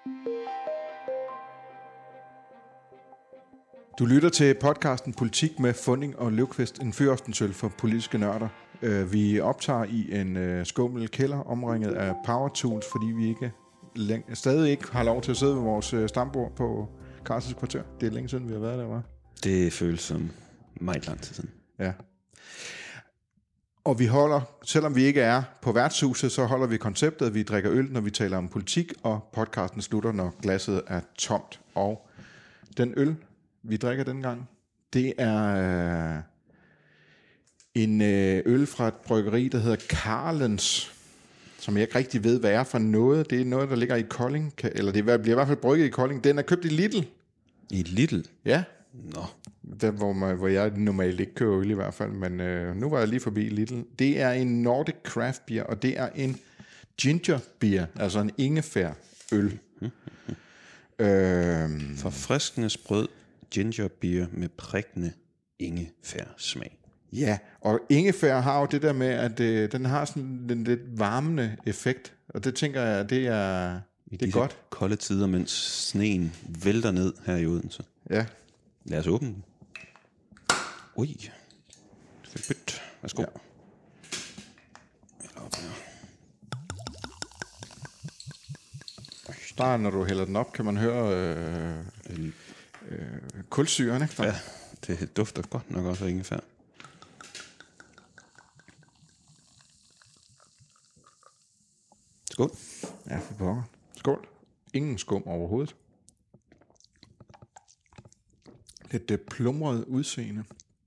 Du lytter til podcasten Politik med Funding og Løvqvist, en fyraftensøl for politiske nørder. Vi optager i en skummel kælder, omringet af power tools, fordi vi stadig ikke har lov til at sidde ved vores stambord på Carstens Kvarter. Det er længe siden, vi har været der, hva'? Det føles som meget lang tid siden. Ja. Og vi holder, selvom vi ikke er på værtshuset, så holder vi konceptet. Vi drikker øl, når vi taler om politik, og podcasten slutter, når glasset er tomt. Og den øl, vi drikker dengang, det er en øl fra et bryggeri, der hedder Carlens, som jeg ikke rigtig ved, hvad er for noget. Det er noget, der ligger i Kolding, eller det bliver i hvert fald brygget i Kolding. Den er købt i Lidl. I Lidl? Ja. Nå. Der, hvor jeg normalt ikke køber øl i hvert fald, men nu var jeg lige forbi Lidl. Det er en Nordic Craft Beer, og det er en ginger beer, altså en ingefær øl. Forfriskende sprød ginger beer med prikkende ingefær smag. Ja, og ingefær har jo det der med, at den har sådan en lidt varmende effekt, og det tænker jeg, det er godt. Kolde tider, mens sneen vælter ned her i Odense. Ja. Lad os åbne den. Ui. Værsgo. Ja. Bare når du hælder den op, kan man høre kulsyren, ikke? Ja, det dufter godt nok også af ingefær. Skål. Ja, for pokker. Skål. Ingen skum overhovedet. Lidt plumret udseende.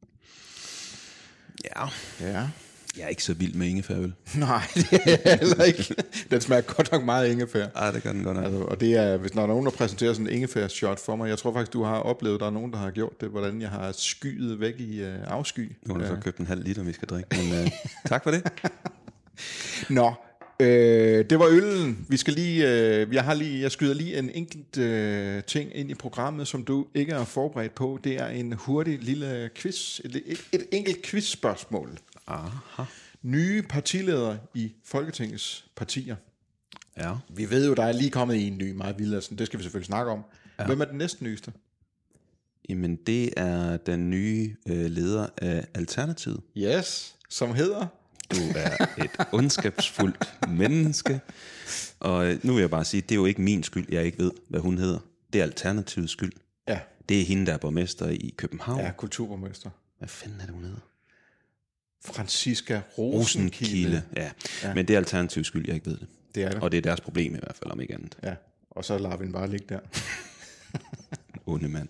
Ja. Ja. Jeg er ikke så vild med ingefærøl. Nej, det er jeg heller ikke. Den smager godt nok meget ingefær. Ej, det gør den godt nok. Altså, og det er, hvis der er nogen, der præsenterer sådan en ingefær-shot for mig, jeg tror faktisk, du har oplevet, der er nogen, der har gjort det, hvordan jeg har skyet væk i afsky. Nu har du så købt en halv liter, vi skal drikke, men tak for det. Nå, det var øllen. Vi skal lige, jeg skyder lige en enkelt ting ind i programmet, som du ikke er forberedt på. Det er en hurtig lille quiz, et enkelt quizspørgsmål. Aha. Nye partiledere i Folketingets partier. Ja. Vi ved jo, der er lige kommet en ny, Maja Villadsen. Det skal vi selvfølgelig snakke om. Ja. Hvem er den næsten nyeste? Jamen, det er den nye leder af Alternativet. Yes, som hedder... Du er et ondskabsfuldt menneske. Og nu vil jeg bare sige, det er jo ikke min skyld, jeg ikke ved, hvad hun hedder. Det er Alternativets skyld. Ja. Det er hende, der er borgmester i København. Ja, kulturborgmester. Hvad fanden er det, hun hedder? Franziska Rosenkilde. Ja. Men det er Alternativets skyld, jeg ikke ved det. Det er det. Og det er deres problem i hvert fald, om ikke andet. Ja, og så lader vi den bare ligge der. Onde mand.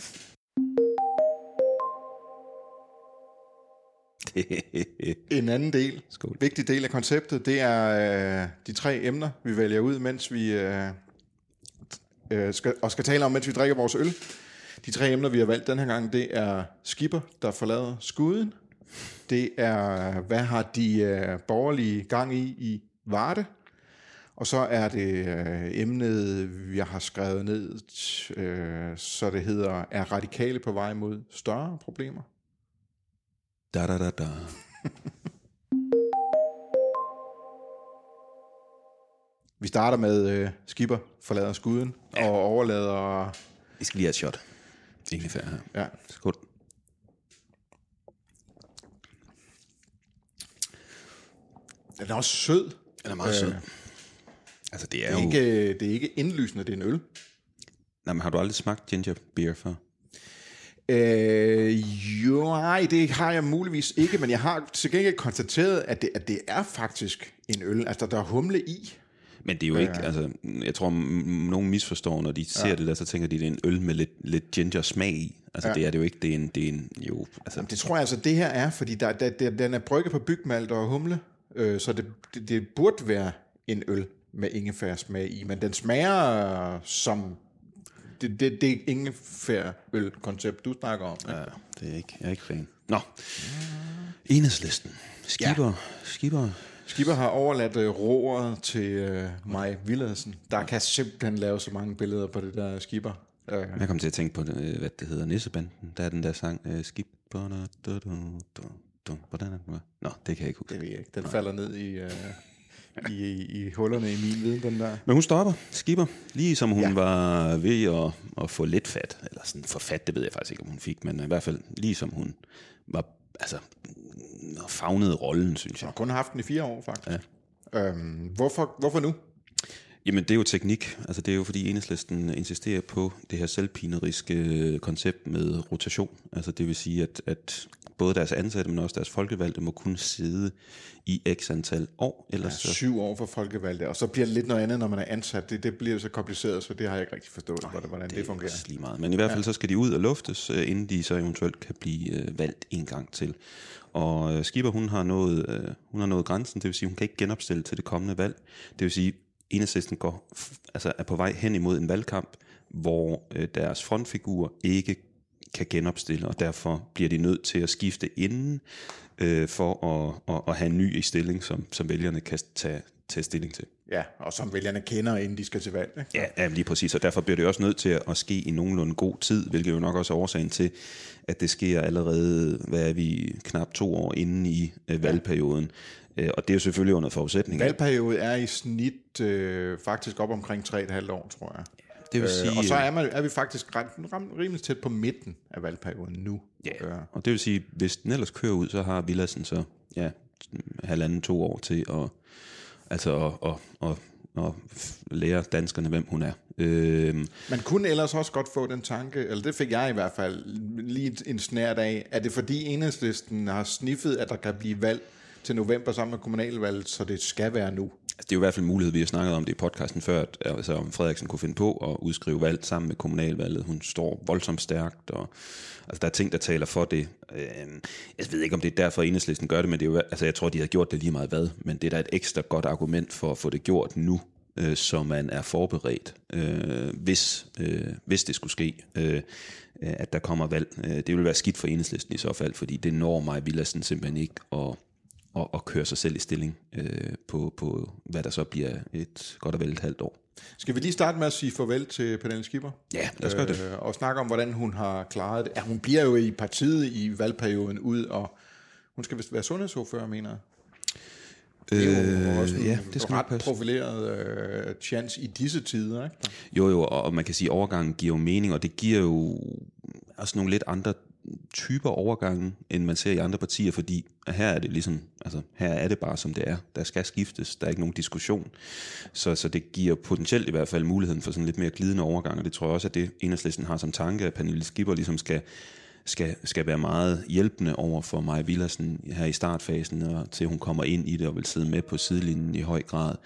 En anden del, Skål. Vigtig del af konceptet, det er de 3 emner, vi vælger ud, mens vi skal tale om, mens vi drikker vores øl. De 3 emner, vi har valgt den her gang, det er skipper, der forlader skuden. Det er, hvad har de borgerlige gang i Varde? Og så er det emnet, jeg har skrevet ned, så det hedder, er radikale på vej mod større problemer? Da. Vi starter med skipper forlader skuden og overlader... Vi skal lige have et shot. Ingefær her. Ja. Skål. Den er også sød. Den er meget sød. Altså, det er jo... Det er ikke indlysende, det er en øl. Nej, men har du aldrig smagt ginger beer før? Jo, nej, det har jeg muligvis ikke, men jeg har til gengæld konstateret, at det er faktisk en øl. Altså, der er humle i. Men det er jo ikke, altså, jeg tror, nogen misforstår, når de ser det der, så tænker de, det er en øl med lidt ginger smag i. Altså, det er det jo ikke, det er en jo... Altså. Jamen, det tror jeg altså, det her er, fordi den er brygget på bygmalt og humle, så det burde være en øl med ingefær smag i, men den smager som... Det er ingefær-øl-koncept, du snakker om. Ja, det er ikke, jeg er ikke fan. Nå, Enhedslisten. Skipper har overladt roret til Maja Villadsen. Der kan simpelthen lave så mange billeder på det der Skipper. Jeg kom til at tænke på, hvad det hedder, Nissebanden. Der er den der sang, Skipper. Hvordan er den? Nå, det kan jeg ikke huske. Det ved jeg ikke. Den falder ned i hullerne i min viden, den der. Men hun stopper, skipper, lige som hun var ved at få lidt fat, eller sådan for fat, det ved jeg faktisk ikke, om hun fik, men i hvert fald lige som hun var, altså, favnede rollen, synes jeg. Hun har kun haft den i 4 år, faktisk. Ja. Hvorfor nu? Jamen, det er jo teknik. Altså, det er jo fordi Enhedslisten insisterer på det her selvpineriske koncept med rotation. Altså, det vil sige, at både deres ansatte, men også deres folkevalgte må kun sidde i x antal år. Ellers 7 år for folkevalgte, og så bliver det lidt noget andet, når man er ansat. Det bliver så kompliceret, så det har jeg ikke rigtig forstået, hvordan det fungerer. Det er lige meget. Men i hvert fald så skal de ud og luftes, inden de så eventuelt kan blive valgt en gang til. Og Skipper, hun har nået grænsen, det vil sige, hun kan ikke genopstille til det kommende valg. Det vil sige, Enhedslisten er på vej hen imod en valgkamp, hvor deres frontfigur ikke kan genopstille, og derfor bliver de nødt til at skifte inden for at have en ny i stilling, som vælgerne kan tage stilling til. Ja, og som vælgerne kender, inden de skal til valg. Ikke? Ja, lige præcis, og derfor bliver det også nødt til at ske i nogenlunde god tid, hvilket jo nok også er årsagen til, at det sker allerede, hvad er vi, knap 2 år inden i valgperioden. Og det er jo selvfølgelig under forudsætning. Valgperiode er i snit faktisk op omkring 3,5 år, tror jeg. Det vil sige, og så er vi faktisk rimelig tæt på midten af valgperioden nu. Ja, og det vil sige, hvis den ellers kører ud, så har Villadsen så 1,5-2 år til at lære danskerne, hvem hun er. Man kunne ellers også godt få den tanke, eller det fik jeg i hvert fald lige en snært af, at det fordi Enhedslisten har sniffet, at der kan blive valg til november sammen med kommunalvalget, så det skal være nu. Altså, det er jo i hvert fald en mulighed, vi har snakket om det i podcasten før, altså om Frederiksen kunne finde på at udskrive valg sammen med kommunalvalget. Hun står voldsomt stærkt, og altså, der er ting, der taler for det. Jeg ved ikke, om det er derfor, Enhedslisten gør det, men det er jo, altså, jeg tror, de har gjort det lige meget hvad, men det er da et ekstra godt argument for at få det gjort nu, så man er forberedt, hvis det skulle ske, at der kommer valg. Det vil være skidt for Enhedslisten i så fald, fordi det når mig Villadsen simpelthen ikke at køre sig selv i stilling på, hvad der så bliver et godt og vel et halvt år. Skal vi lige starte med at sige farvel til Pernille Skipper? Ja, lad os gøre det. Og snakke om, hvordan hun har klaret det. Ja, hun bliver jo i partiet i valgperioden ud, og hun skal vist være sundhedsordfører, mener jeg. Det er jo også en ret profileret chance i disse tider, ikke? Jo, og man kan sige, at overgangen giver jo mening, og det giver jo også nogle lidt andre typer overgange, end man ser i andre partier, fordi her er det ligesom, altså her er det bare som det er. Der skal skiftes, der er ikke nogen diskussion. Så det giver potentielt i hvert fald muligheden for sådan lidt mere glidende overgang, og det tror jeg også, at det Enhedslisten har som tanke, at Pernille Skipper ligesom skal være meget hjælpende over for Maja Villadsen her i startfasen, og til hun kommer ind i det og vil sidde med på sidelinjen i høj grad.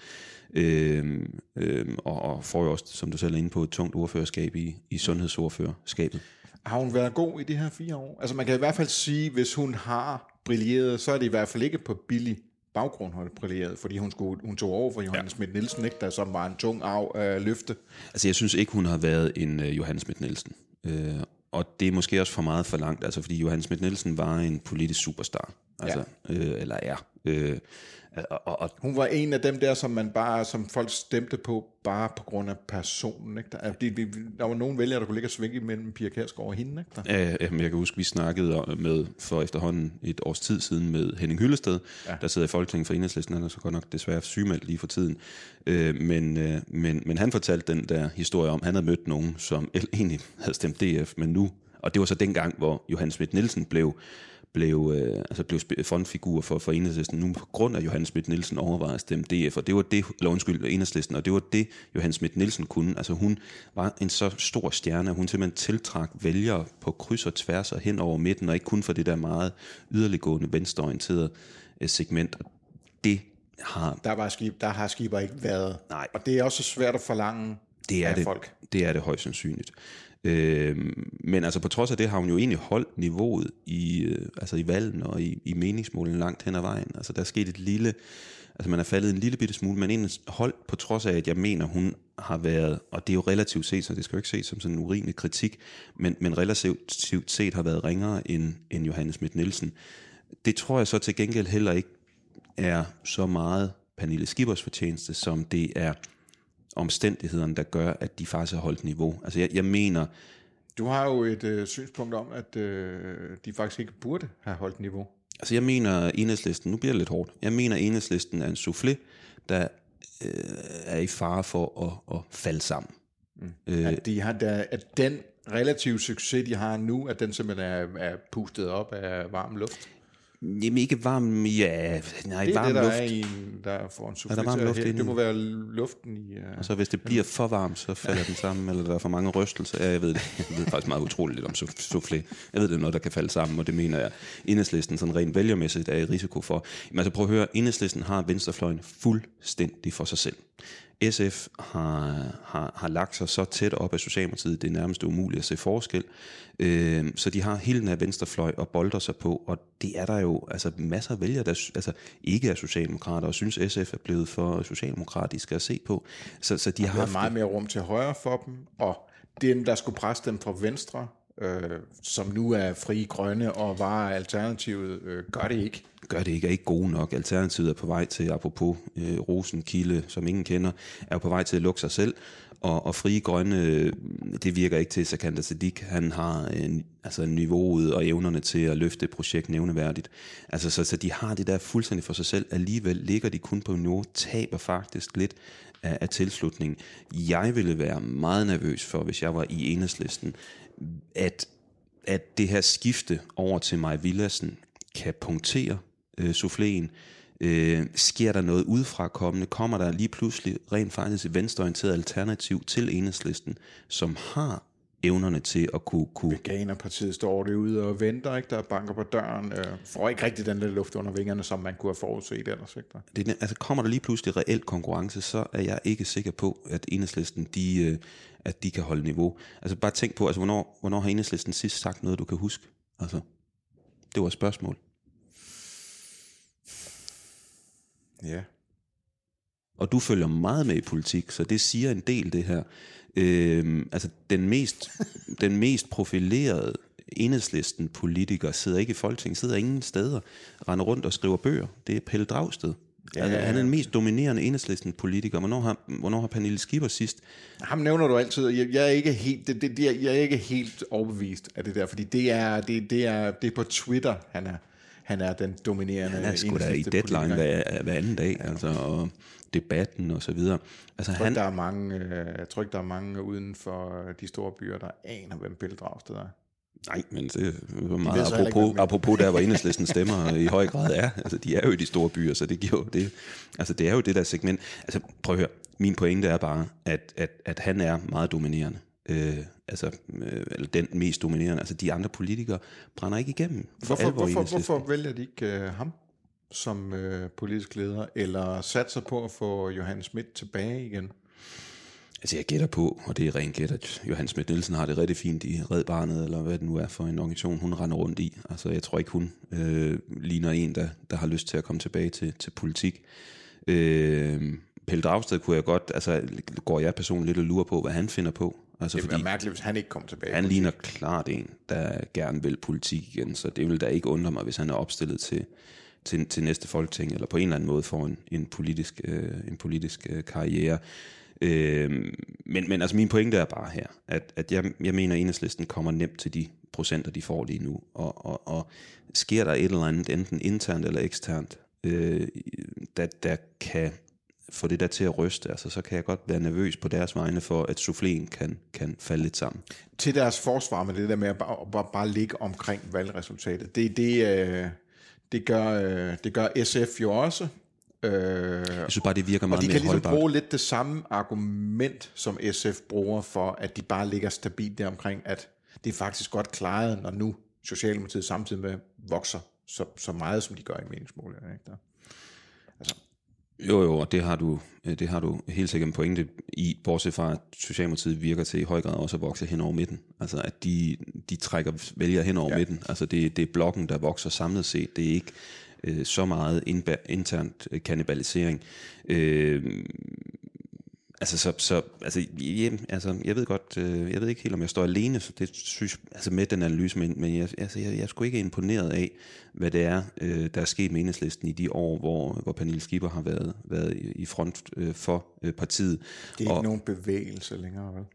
Og får jo også, som du selv er inde på, et tungt ordførerskab i sundhedsordførerskabet. Har hun været god i de her 4 år? Altså man kan i hvert fald sige, hvis hun har brilleret, så er det i hvert fald ikke på billig baggrund, hun har brilleret, fordi hun tog over for Johanne Schmidt-Nielsen, ikke, der som var en tung løfte. Altså jeg synes ikke, hun har været en Johanne Schmidt-Nielsen. Og det er måske også for meget forlangt, altså fordi Johanne Schmidt-Nielsen var en politisk superstar, altså, eller er. Og hun var en af dem der, som folk stemte på, bare på grund af personen. Ikke? Der var nogen vælgere, der kunne ligge og svinge mellem Pia Kjærsgaard og hende. Ikke? Jeg kan huske, vi snakkede med for efterhånden et års tid siden med Henning Hyllested, der sidder i Folketinget for Enhedslisten. Han er så godt nok desværre sygemeldt lige for tiden. Men han fortalte den der historie om, han havde mødt nogen, som egentlig havde stemt DF, men nu, og det var så dengang, hvor Johanne Schmidt-Nielsen blev frontfigur for Enhedslisten nu på grund af Johanne Schmidt-Nielsen overvejede at stemme DF, og det var det, Enhedslisten, og det var det, Johanne Schmidt-Nielsen kunne. Altså hun var en så stor stjerne, hun simpelthen tiltrak vælgere på kryds og tværs og hen over midten, og ikke kun for det der meget yderliggående venstreorienterede segment. Og det har... Der har Skipper ikke været. Nej. Og det er også svært at forlange af folk. Det er det højst sandsynligt. Men altså på trods af det har hun jo egentlig holdt niveauet i valgen og i meningsmålen langt hen ad vejen. Altså der er sket man er faldet en lille bitte smule, men egentlig holdt på trods af, at jeg mener, hun har været, og det er jo relativt set, så det skal jo ikke ses som sådan en urimelig kritik, men relativt set har været ringere end Johanne Schmidt-Nielsen. Det tror jeg så til gengæld heller ikke er så meget Pernille Skippers fortjeneste, som det er omstændighederne, der gør, at de faktisk har holdt niveau. Altså jeg mener... Du har jo et synspunkt om, at de faktisk ikke burde have holdt niveau. Altså jeg mener Enhedslisten, nu bliver det lidt hårdt, jeg mener Enhedslisten er en soufflé, der er i fare for at falde sammen. At den relative succes, de har nu, at den simpelthen er pustet op af varm luft? Jamen ikke varm, ja, nej, det er varm det, luft. Der får en Er der varm luft det må være luften i... Og så hvis det bliver for varmt, så falder den sammen, eller der er for mange rystelser. Ja, jeg ved faktisk meget utroligt lidt om soufflé. Jeg ved, det er noget, der kan falde sammen, og det mener jeg, Enhedslisten sådan rent vælgermæssigt er i risiko for. Men altså prøv at høre, Enhedslisten har venstrefløjen fuldstændig for sig selv. SF har lagt sig så tæt op af Socialdemokratiet, det er nærmest umuligt at se forskel. Så de har hele den her venstrefløj og bolder sig på, og det er der jo altså masser af vælgere, der ikke er socialdemokrater, og synes SF er blevet for socialdemokratiske at se på. Så de har haft meget mere rum til højre for dem, og dem, der skulle presse dem fra venstre, som nu er Frie Grønne og var alternativet, gør det ikke. Er ikke gode nok. Alternativet er på vej til, apropos Rosenkilde, som ingen kender, er jo på vej til at lukke sig selv, og Frie Grønne, det virker ikke til, Sikander Siddique, han har niveauet og evnerne til at løfte et projekt nævneværdigt. Altså, så de har det der fuldstændig for sig selv, alligevel ligger de kun på niveau, taber faktisk lidt af tilslutningen. Jeg ville være meget nervøs for, hvis jeg var i Enhedslisten, at det her skifte over til Mai Villadsen kan punktere souffléen. Sker der noget udefra kommende, kommer der lige pludselig rent faktisk et venstreorienteret alternativ til Enhedslisten, som har evnerne til at kunne... Veganerpartiet står derude og venter, ikke? Der banker på døren, får ikke rigtig den der luft under vingerne, som man kunne have forudset ellers. Ikke? Altså kommer der lige pludselig reelt konkurrence, så er jeg ikke sikker på, at Enhedslisten at de kan holde niveau. Altså bare tænk på, altså hvornår har Enhedslisten sidst sagt noget, du kan huske? Altså, det var et spørgsmål. Ja. Og du følger meget med i politik, så det siger en del, det her. Altså den mest profilerede Enhedslisten-politiker sidder ikke i Folketinget, sidder ingen steder, render rundt og skriver bøger. Det er Pelle Dragsted. Ja. Altså, han er den mest dominerende Enhedslisten-politiker. Hvornår har Pernille Skipper sidst? Ham nævner du altid. Jeg er ikke helt overbevist af det der, fordi det er på Twitter, han er den dominerende. Han er sgu da i Deadline hver anden dag, ja. Altså, og debatten og så videre. Altså, jeg tror ikke, der er mange uden for de store byer, der aner, hvem Pelle Dragsted er. Nej, men det er meget apropos der, hvor Enhedslisten stemmer i høj grad er. Altså, de er jo i de store byer, så det giver det. Altså, det er jo det der segment. Altså, prøv at høre. Min pointe er bare, at han er meget dominerende. Eller den mest dominerende. Altså, de andre politikere brænder ikke igennem. Hvorfor vælger de ikke ham som politisk leder, eller satser på at få Johannes Schmidt tilbage igen? Altså jeg gætter på, og det er rent gæt, at Johannes Schmidt Nielsen har det rigtig fint i Red Barnet, eller hvad det nu er for en organisation, hun render rundt i. Altså jeg tror ikke, hun ligner en, der har lyst til at komme tilbage til politik. Pelle Dragsted kunne jeg godt, altså går jeg personligt lidt og lurer på, hvad han finder på. Altså, det er mærkeligt, hvis han ikke kommer tilbage. Han ligner klart en, der gerne vil politik igen, så det vil da ikke undre mig, hvis han er opstillet til næste folketing, eller på en eller anden måde får en politisk karriere. Men altså min pointe er bare her, at jeg mener, at Enhedslisten kommer nemt til de procenter, de får lige nu, og sker der et eller andet, enten internt eller eksternt, der kan få det der til at ryste, altså, så kan jeg godt være nervøs på deres vegne for, at souffléen kan falde lidt sammen. Til deres forsvar med det der med at bare ligge omkring valgresultatet, det gør SF jo også. Jeg synes bare, det virker meget mere holdbart. Og de kan ligesom bruge lidt det samme argument, som SF bruger for, at de bare ligger stabilt der omkring, at det er faktisk godt klaret, når nu Socialdemokratiet samtidig med vokser så meget, som de gør i meningsmålingerne. Altså. Jo, og det har du helt sikkert en pointe i, bortset fra, at Socialdemokratiet virker til i høj grad også at vokse hen over midten. Altså, at de trækker vælger hen over midten. Altså, det er blokken, der vokser samlet set. Det er ikke så meget internt kannibalisering. Jeg ved godt, jeg ved ikke helt, om jeg står alene, så det synes altså med den analyse, men jeg er sgu ikke imponeret af, hvad det er, der er sket med Enhedslisten i de år, hvor Pernille Skipper har været i front for partiet. Det er ikke nogen bevægelse længere, vel?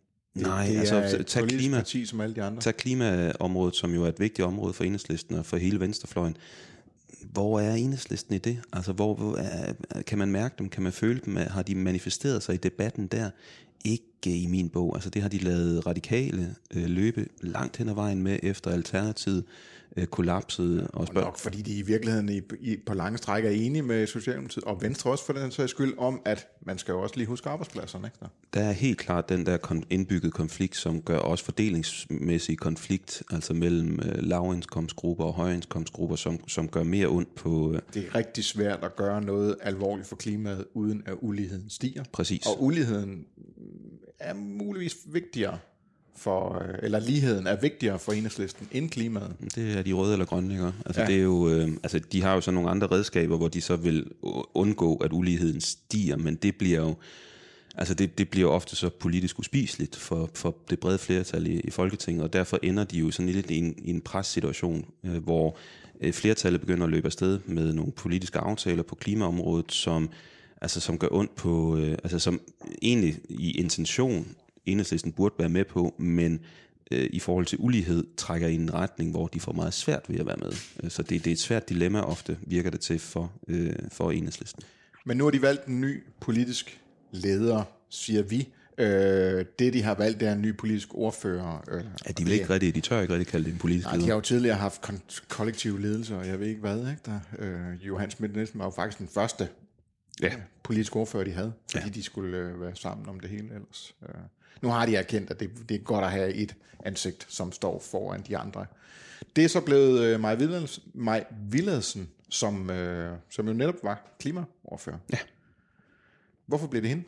Tag klimaområdet, som jo er et vigtigt område for Enhedslisten og for hele venstrefløjen. hvor er Enhedslisten i det? Altså, kan man mærke dem? Kan man føle dem? Har de manifesteret sig i debatten der? Ikke i min bog. Altså, det har de lavet radikale løbe langt hen ad vejen med, efter Alternativet kollapsede. Og nok fordi de i virkeligheden på lange stræk er enige med Socialdemokratiet, og Venstre også for den sags skyld, om at man skal jo også lige huske arbejdspladserne. Ikke? Der er helt klart den der indbygget konflikt, som gør også fordelingsmæssig konflikt, altså mellem lavindkomstgrupper og højindkomstgrupper, som gør mere ondt på... Det er rigtig svært at gøre noget alvorligt for klimaet, uden at uligheden stiger. Præcis. Og uligheden er muligvis vigtigere eller ligheden er vigtigere for Enhedslisten end klimaet. Det er de røde eller grønne, ikke? Altså, det er jo, de har jo så nogle andre redskaber, hvor de så vil undgå, at uligheden stiger, men det bliver jo, altså det bliver ofte så politisk uspiseligt for det brede flertal i Folketinget, og derfor ender de jo sådan lidt i en pressituation, hvor flertallet begynder at løbe afsted med nogle politiske aftaler på klimaområdet, som gør ondt på, som egentlig i intention Enhedslisten burde være med på, men i forhold til ulighed trækker i en retning, hvor de får meget svært ved at være med. Så det er et svært dilemma ofte, virker det til for Enhedslisten. Men nu har de valgt en ny politisk leder, siger vi. Det de har valgt, det er en ny politisk ordfører. De tør ikke rigtig kalde det en politisk leder. De har jo tidligere haft kollektiv ledelse, og jeg ved ikke hvad. Ikke? Johan Schmidt-Nielsen var jo faktisk den første politiske ordfører, de havde, fordi de skulle være sammen om det hele ellers. Nu har de erkendt, at det er godt at have et ansigt, som står foran de andre. Det er så blevet Mai Villadsen, som jo netop var klimaordfører. Ja. Hvorfor blev det hende?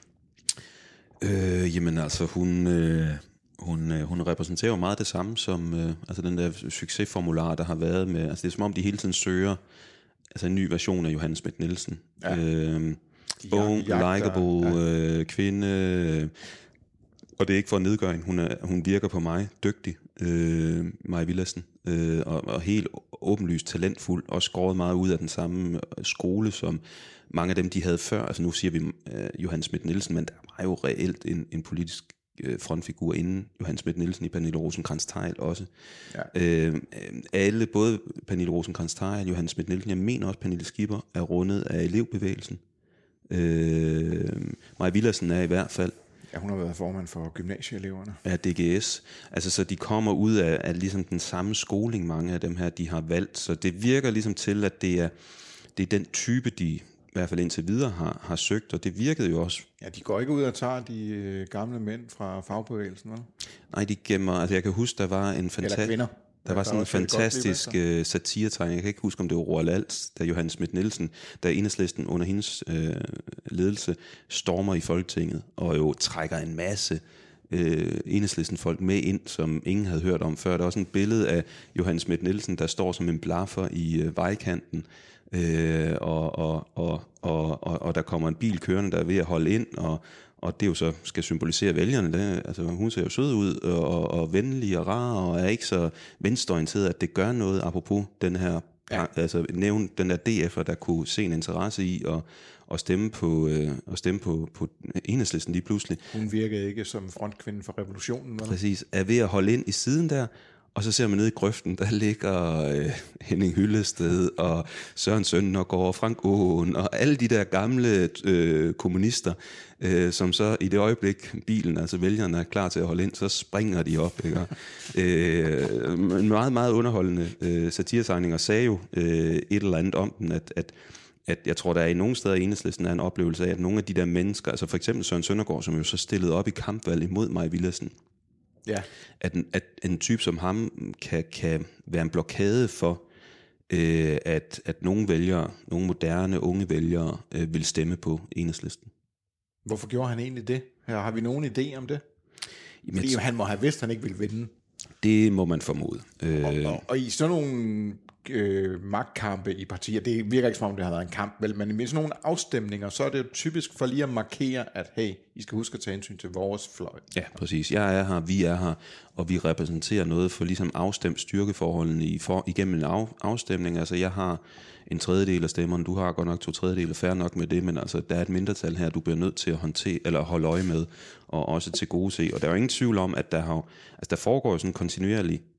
Jamen altså, hun repræsenterer jo meget det samme som den der succesformular, der har været med. Altså det er som om, de hele tiden søger en ny version af Johan Schmidt-Nielsen. Ja. Ung, likeable, kvinde. Og det er ikke for at nedgøre hende. Hun virker på mig dygtig, Mai Villadsen, og helt åbenlyst talentfuld, og skåret meget ud af den samme skole, som mange af dem, de havde før. Altså nu siger vi Johan Schmidt-Nielsen, men der var jo reelt en politisk frontfigur inden Johan Schmidt-Nielsen i Pernille Rosenkrantz-Theil også. Ja. Alle, både Pernille Rosenkrantz-Theil, Johan Schmidt-Nielsen, jeg mener også Pernille Skipper, er rundet af elevbevægelsen. Mai Villadsen er i hvert fald. Ja, hun har været formand for gymnasieeleverne. Ja, DGS. Altså, så de kommer ud af ligesom den samme skoling, mange af dem her, de har valgt. Så det virker ligesom til, at det er den type, de i hvert fald indtil videre har søgt, og det virkede jo også. Ja, de går ikke ud og tager de gamle mænd fra fagbevægelsen, vel? Nej, de gemmer, altså jeg kan huske, der var en eller kvinder. Der var sådan en fantastisk satiretegning. Jeg kan ikke huske, om det var Roald Als, da Johan Schmidt-Nielsen, da Enhedslisten under hendes ledelse stormer i Folketinget, og jo trækker en masse Enhedslisten-folk med ind, som ingen havde hørt om før. Der er også et billede af Johan Schmidt-Nielsen, der står som en blaffer i vejkanten, og der kommer en bil kørende, der er ved at holde ind, og det jo så skal symbolisere vælgerne. Altså, hun ser jo sød ud, og venlig og rar, og er ikke så venstreorienteret, at det gør noget, apropos den her, nævne den der DF'er, der kunne se en interesse i at stemme på Enhedslisten lige pludselig. Hun virkede ikke som frontkvinde for revolutionen. Eller? Præcis, er ved at holde ind i siden der, og så ser man ned i grøften, der ligger Henning Hyllested og Søren Søndergaard og Frank Aaen og alle de der gamle kommunister, som så i det øjeblik bilen, altså vælgerne er klar til at holde ind, så springer de op. Ikke? En meget, meget underholdende satiresegninger sagde jo et eller andet om den, at jeg tror, der er i nogle steder i Enhedslisten er en oplevelse af, at nogle af de der mennesker, altså for eksempel Søren Søndergaard, som jo så stillede op i kampvalg imod Mai Villadsen, ja. At en type som ham kan være en blokade for, at nogle vælgere, nogle moderne unge vælgere, vil stemme på Enhedslisten. Hvorfor gjorde han egentlig det? Har vi nogen idé om det? Fordi han må have vidst, at han ikke ville vinde. Det må man formode. Og i sådan nogle magtkampe i partier, det virker ikke som om det har været en kamp, vel, men i sådan nogle afstemninger, så er det jo typisk for lige at markere, at hey, I skal huske at tage hensyn til vores fløj. Ja, præcis. Jeg er her, vi er her, og vi repræsenterer noget for ligesom afstemt styrkeforholdene igennem en afstemning. Altså jeg har en tredjedel af stemmerne, du har godt nok 2/3, fair nok med det, men altså der er et mindretal her, du bliver nødt til at håndtere eller holde øje med, og også til gode se. Og der er jo ingen tvivl om, at der foregår sådan kontinuerlig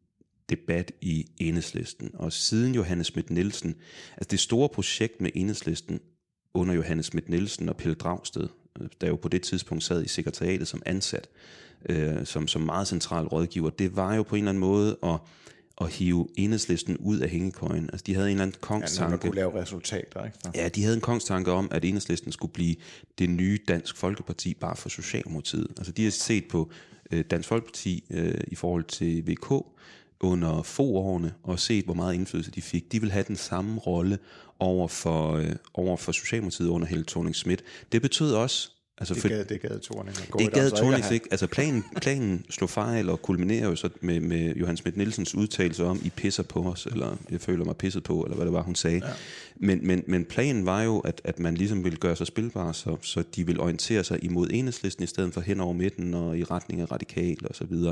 debat i Enhedslisten. Og siden Johanne Schmidt-Nielsen, altså det store projekt med Enhedslisten under Johanne Schmidt-Nielsen og Pelle Dragsted, der jo på det tidspunkt sad i sekretariatet som ansat, som meget central rådgiver, det var jo på en eller anden måde at hive Enhedslisten ud af hængekøjen. Altså de havde en eller anden kongstanke. Ja, kunne lave resultater, ikke? Ja, de havde en kongstanke om, at Enhedslisten skulle blive det nye Dansk Folkeparti bare for Socialdemokratiet. Altså de har set på Dansk Folkeparti i forhold til VK under få årene og set, hvor meget indflydelse de fik. De vil have den samme rolle over for Socialdemokratiet under Helle Thorning-Schmidt. Det betød også, altså det gad Thorning. Det gad Thorning ikke. Altså planen slog fejl og kulminerer jo så med Johanne Schmidt-Nielsens udtalelse om, I pisser på os, eller jeg føler mig pisset på, eller hvad det var, hun sagde. Ja. Men planen var jo, at man ligesom ville gøre sig spilbar, så de ville orientere sig imod Enhedslisten, i stedet for hen over midten og i retning af radikal og så videre.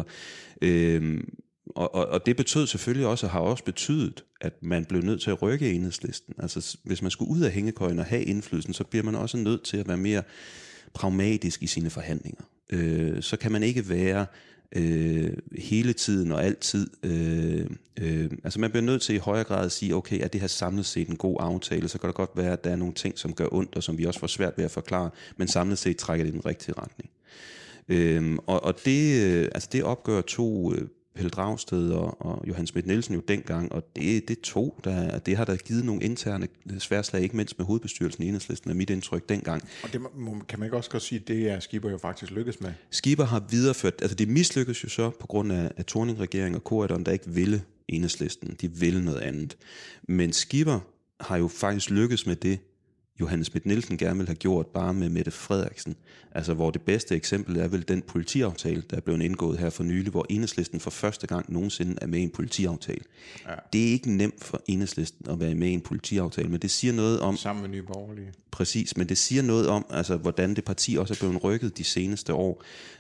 Og det betød selvfølgelig også, og har også betydet, at man blev nødt til at rykke Enhedslisten. Altså hvis man skulle ud af hængekøjen og have indflydelsen, så bliver man også nødt til at være mere pragmatisk i sine forhandlinger. Så kan man ikke være hele tiden og altid. Altså man bliver nødt til i højere grad at sige, okay, er det her samlet set en god aftale, så kan det godt være, at der er nogle ting, som gør ondt, og som vi også får svært ved at forklare, men samlet set trækker det i den rigtige retning. Og det opgør to Pelle Dragsted og Johanne Schmidt-Nielsen jo dengang, og det har der givet nogle interne sværslag, ikke mindst med hovedbestyrelsen i Enhedslisten, er mit indtryk dengang. Og det kan man ikke også godt sige, at det er Skipper jo faktisk lykkes med? Skipper har videreført, altså det mislykkes jo så på grund af Thorning-regeringen og korridoren, der ikke ville Enhedslisten, de ville noget andet. Men Skipper har jo faktisk lykkes med det, Johanne Schmidt-Nielsen gerne ville have gjort bare med Mette Frederiksen. Altså hvor det bedste eksempel er vel den politiaftale, der er blevet indgået her for nylig, hvor Enhedslisten for første gang nogensinde er med i en politiaftale. Ja. Det er ikke nemt for Enhedslisten at være med i en politiaftale, men det siger noget om... Sammen med Nye Borgerlige. Præcis, men det siger noget om, altså, hvordan det parti også er blevet rykket de seneste år.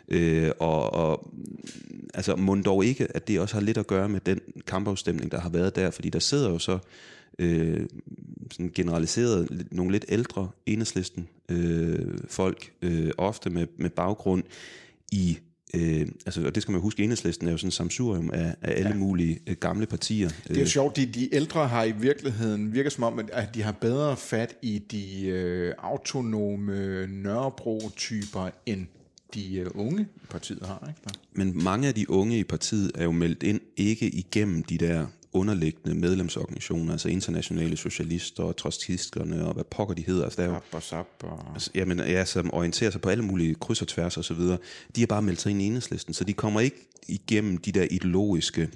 Altså må dog ikke, at det også har lidt at gøre med den kampafstemning, der har været der, fordi der sidder jo så sådan generaliseret nogle lidt ældre Enhedslisten folk, ofte med baggrund i og det skal man huske, Enhedslisten er jo sådan en sammensurium af alle mulige gamle partier. Det er jo sjovt, de ældre har i virkeligheden virker som om, at de har bedre fat i de autonome Nørrebro-typer end de unge i partiet har, ikke? Men mange af de unge i partiet er jo meldt ind ikke igennem de der underliggende medlemsorganisationer, altså internationale socialister og trotskisterne og hvad pokker de hedder. Altså, der er jo, som orienterer sig på alle mulige kryds og tværs og så videre. De er bare meldt sig ind i Enhedslisten, så de kommer ikke igennem de der ideologiske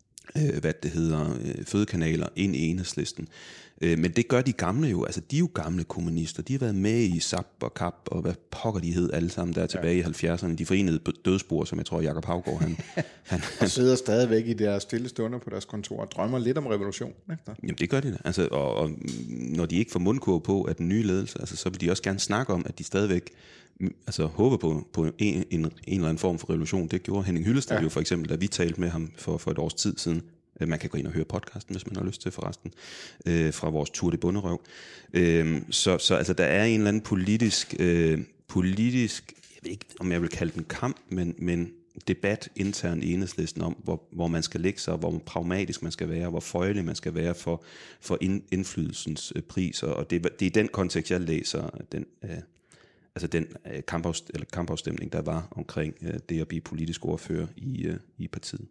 fødekanaler ind i Enhedslisten. Men det gør de gamle jo, altså de er jo gamle kommunister, de har været med i SAP og KAP og hvad pokker de hed alle sammen der tilbage i 70'erne, de forenede dødsspor, som jeg tror Jakob Haugaard han sidder stadigvæk i deres stille stunder på deres kontor og drømmer lidt om revolution, ikke? Jamen det gør de da, altså, og når de ikke får mundkurv på af den nye ledelse, altså, så vil de også gerne snakke om, at de stadigvæk håber på en eller anden form for revolution. Det gjorde Henning Hyllested jo for eksempel, da vi talte med ham for et års tid siden. Man kan gå ind og høre podcasten, hvis man har lyst til forresten, fra vores Tour de Bonderøv. Så altså, der er en eller anden politisk, jeg ved ikke, om jeg vil kalde den kamp, men debat internt i Enhedslisten om, hvor man skal lægge sig, hvor pragmatisk man skal være, hvor føjelig man skal være for indflydelsens pris. Og det er i den kontekst, jeg læser den kampafstemning, der var omkring det at blive politisk ordfører i partiet.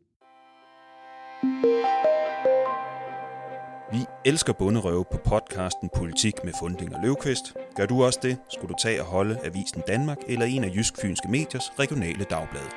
Vi elsker bonderøve på podcasten Politik med Funding og Løvqvist. Gør du også det, skulle du tage og holde Avisen Danmark eller en af Jysk Fynske Mediers regionale dagblade.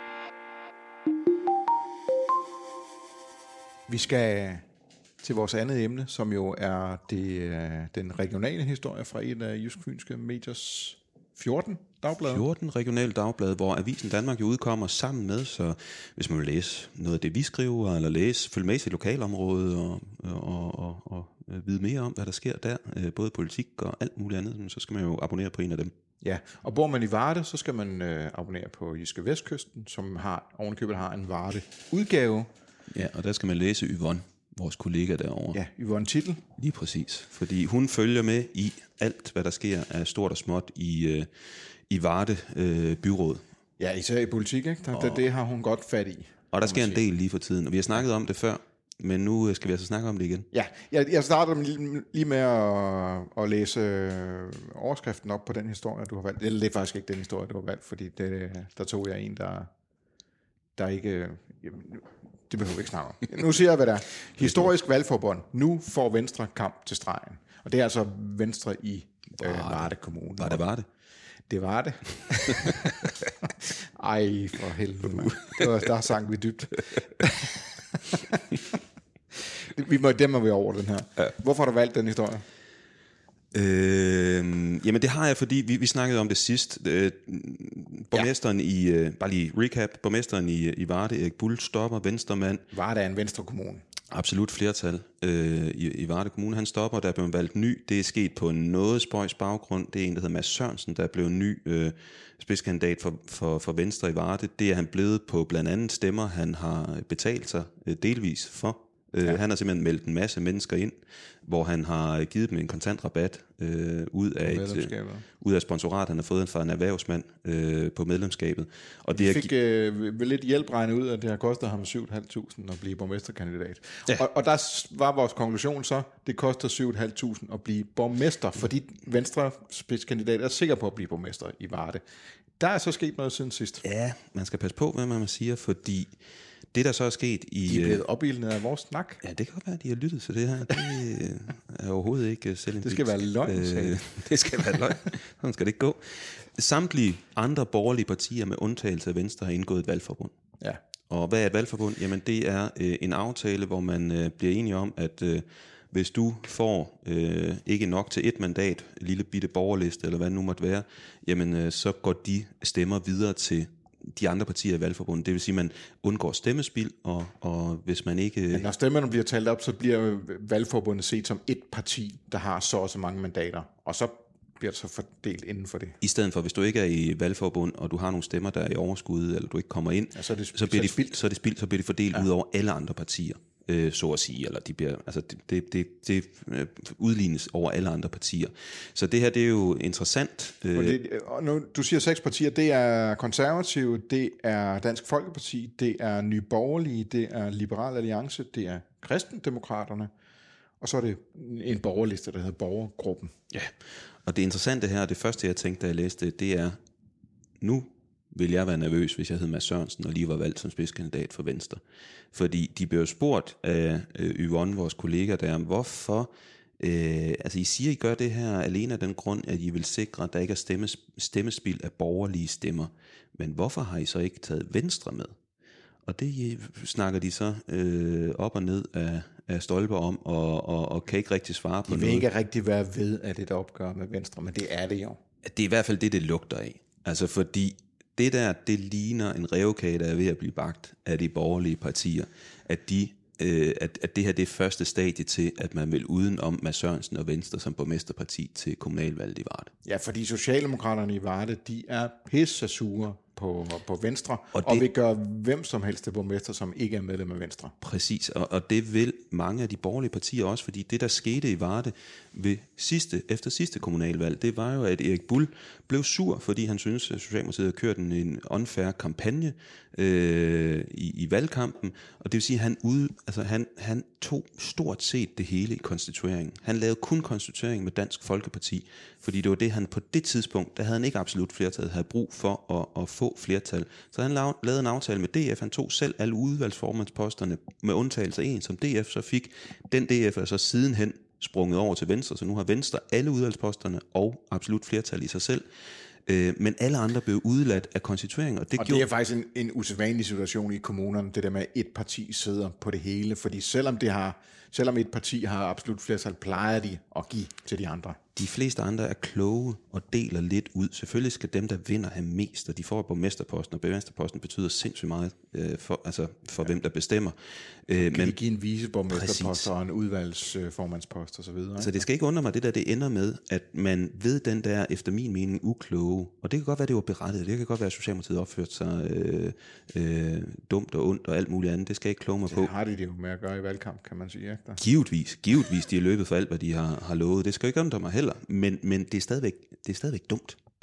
Vi skal til vores andet emne, som jo er den regionale historie fra en af Jysk Fynske Mediers 14 dagblade. 14 regionale dagblade, hvor Avisen Danmark jo udkommer sammen med, så hvis man vil læse noget af det, vi skriver, eller følge med i sit lokalområde og vide mere om, hvad der sker der, både politik og alt muligt andet, så skal man jo abonnere på en af dem. Ja, og bor man i Varde, så skal man abonnere på Jyske Vestkysten, som ovenikøbet har en Varde-udgave. Ja, og der skal man læse Yvonne, vores kollega derovre. Ja, Yvonne Titel. Lige præcis, fordi hun følger med i alt, hvad der sker af stort og småt i Varde byråd. Ja, især i politik, ikke? Det har hun godt fat i. Og der sker en del lige for tiden, og vi har snakket om det før, men nu skal vi altså snakke om det igen. Ja, jeg starter lige med at læse overskriften op på den historie, du har valgt. Eller det er faktisk ikke den historie, du har valgt, fordi der tog jeg en, der ikke... Det behøver vi ikke snakke om. Nu siger jeg, hvad der er. Historisk valgforbund. Nu får Venstre kamp til stregen. Og det er altså Venstre i Varde Kommune. Var det? Det var det. Ej, for helvede, man. Der sang vi dybt. Den må vi over, den her. Ja. Hvorfor har du valgt den historie? Jamen det har jeg, fordi vi snakkede om det sidst. Borgmesteren i, bare lige recap, borgmesteren i Varde, Erik Bull, stopper, venstremand. Varde er en venstrekommune. Absolut flertal i Varde Kommune. Han stopper, der er blevet valgt ny. Det er sket på en noget spøjs baggrund. Det er en, der hedder Mads Sørensen, der er blevet ny spidskandidat for Venstre i Varde. Det er han blevet på blandt andet stemmer, han har betalt sig delvis for. Ja. Han har simpelthen meldt en masse mennesker ind, hvor han har givet dem en kontant rabat ud af sponsorat, han har fået fra en erhvervsmand på medlemskabet. Og det fik lidt hjælp regnet ud, at det har kostet ham 7.500 at blive borgmesterkandidat. Ja. Og der var vores konklusion så, det koster 7.500 at blive borgmester, fordi Venstre spidskandidat er sikker på at blive borgmester i Varde. Der er så sket noget siden sidst. Ja, man skal passe på, hvad man siger, fordi det, der så er sket i... De er blevet opildnet af vores snak. Ja, det kan godt være, at de har lyttet til det her. Det er overhovedet ikke selv. Det skal være løgn, det skal være løgn. Sådan skal det ikke gå. Samtlige andre borgerlige partier med undtagelse af Venstre har indgået et valgforbund. Ja. Og hvad er et valgforbund? Jamen, det er en aftale, hvor man bliver enige om, at hvis du får ikke nok til et mandat, lille bitte borgerliste, eller hvad det nu måtte være, jamen, så går de stemmer videre til de andre partier i valgforbundet. Det vil sige, at man undgår stemmespil, og hvis man ikke... Men når stemmerne bliver talt op, så bliver valgforbundet set som et parti, der har så og så mange mandater, og så bliver det så fordelt inden for det. I stedet for, hvis du ikke er i valgforbund, og du har nogle stemmer, der er i overskud, eller du ikke kommer ind, ja, så bliver det fordelt ud over alle andre partier, så at sige, eller de bliver, altså det udlignes over alle andre partier. Så det her, det er jo interessant. Og nu, du siger 6 partier, det er Konservative, det er Dansk Folkeparti, det er Nye Borgerlige, det er Liberal Alliance, det er Kristendemokraterne, og så er det en borgerliste, der hedder Borgergruppen. Ja, og det interessante her, det første jeg tænkte, da jeg læste det er, nu vil jeg være nervøs, hvis jeg hed Mads Sørensen, og lige var valgt som spidskandidat for Venstre. Fordi de blev spurgt af Yvonne, vores kollega der, hvorfor, altså I siger, I gør det her alene af den grund, at I vil sikre, at der ikke er stemmespil af borgerlige stemmer. Men hvorfor har I så ikke taget Venstre med? Og det snakker de så op og ned af stolper om, og kan ikke rigtig svare på noget. De vil ikke rigtig være ved, at det opgør med Venstre, men det er det jo. Det er i hvert fald det lugter af. Altså fordi det der, det ligner en rævekage, der er ved at blive bagt af de borgerlige partier, at det her det er første stadie til, at man vil udenom Mads Sørensen og Venstre som borgmesterparti til kommunalvalget i Varde. Ja, fordi Socialdemokraterne i Varde, de er pissesure på Venstre, og vil gøre hvem som helst til borgmester, som ikke er medlem af Venstre. Præcis, og det vil mange af de borgerlige partier også, fordi det, der skete i Varde efter sidste kommunalvalg, det var jo, at Erik Bull blev sur, fordi han synes, at Socialdemokratiet har kørt en unfair kampagne i valgkampen, og det vil sige, at han tog stort set det hele i konstitueringen. Han lavede kun konstituering med Dansk Folkeparti, fordi det var det, han på det tidspunkt, der havde han ikke absolut flertal, havde brug for at få flertal. Så han lavede en aftale med DF, han tog selv alle udvalgsformandsposterne med undtagelse af en, som DF så fik. Den DF er så sidenhen sprunget over til Venstre, så nu har Venstre alle udvalgsposterne og absolut flertal i sig selv. Men alle andre blev udeladt af konstituering. Og det er faktisk en usædvanlig situation i kommunerne, det der med, at et parti sidder på det hele, fordi selvom et parti har absolut flertal, plejer de at give til de andre. De fleste andre er kloge og deler lidt ud. Selvfølgelig skal dem, der vinder, have mest, og de får borgmesterposten, og borgmesterposten betyder sindssygt meget for hvem der bestemmer. Kan de give en viceborgmesterpost og en udvalgsformandspost og så videre? Så det skal ikke undre mig, det ender med, at man ved den der, efter min mening, ukloge, og det kan godt være, det var berettet, det kan godt være, at Socialdemokratiet opførte sig dumt og ondt og alt muligt andet, det skal jeg ikke kloge mig på. Det har de jo med at gøre i valgkamp, kan man sige. Ikke? Givetvis, de har løbet for alt, hvad de har lovet. Det skal ikke undre mig heller, men det er stadigvæk dumt.